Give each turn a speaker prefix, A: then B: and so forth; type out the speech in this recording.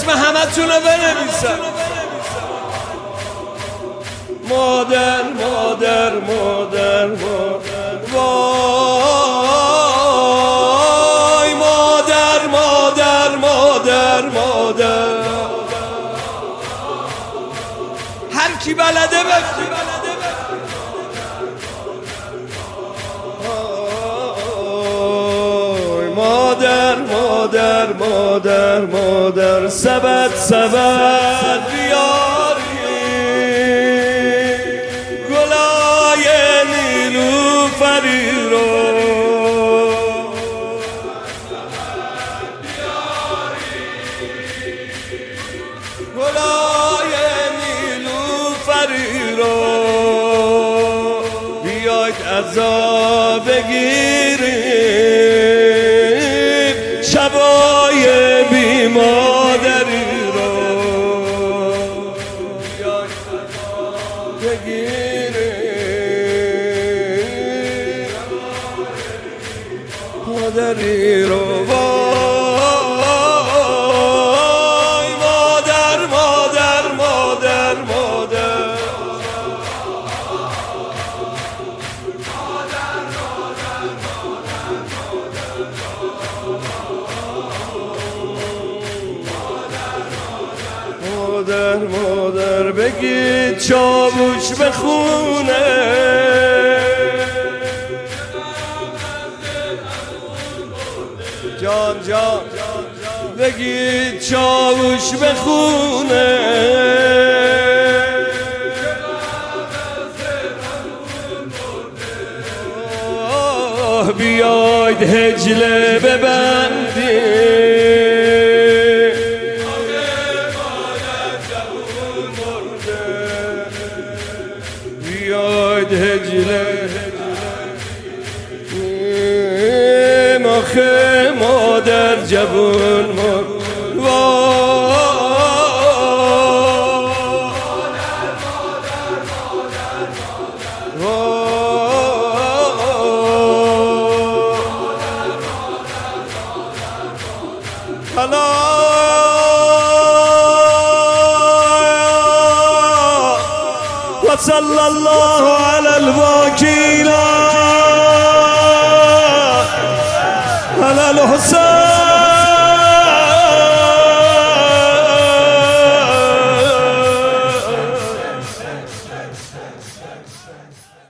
A: اسم همه تونو بنویسم. مادر مادر مادر مادر وای مادر مادر مادر مادر هر کی بلده بگه مادر مادر مادر مادر سبت سبت بیاری گلای نیلوفری رو گلای نیلوفری رو بیاید عزا بگیریم شبای بی مادری رو بیاید عزا بگیریم مادری رو وای مادر مادر مادر مادر مادر مادر بگید چاووش بخونه جان جان بگید چاووش بخونه بیاید هجله ببندید بیاید هجله آخه مادر جوون مرد وصلى الله على الباكين على الحسين